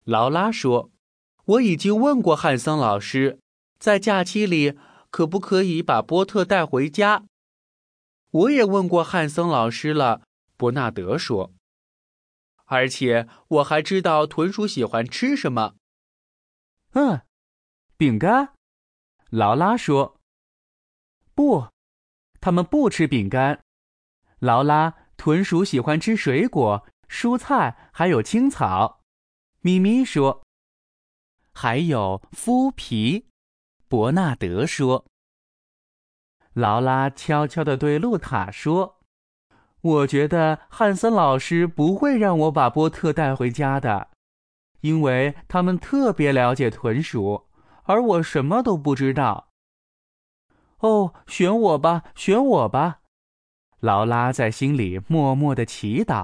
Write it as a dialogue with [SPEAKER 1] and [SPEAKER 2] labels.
[SPEAKER 1] 劳拉说，我已经问过汉森老师，在假期里可不可以把波特带回家。我也问过汉森老师了，伯纳德说。而且我还知道豚鼠喜欢吃什么。
[SPEAKER 2] 饼干？劳拉说。不，他们不吃饼干。劳拉，豚鼠喜欢吃水果、蔬菜，还有青草。咪咪说。还有麸皮，伯纳德说。劳拉悄悄地对露塔说，我觉得汉森老师不会让我把波特带回家的，因为他们特别了解豚鼠，而我什么都不知道。哦，选我吧，选我吧！劳拉在心里默默地祈祷。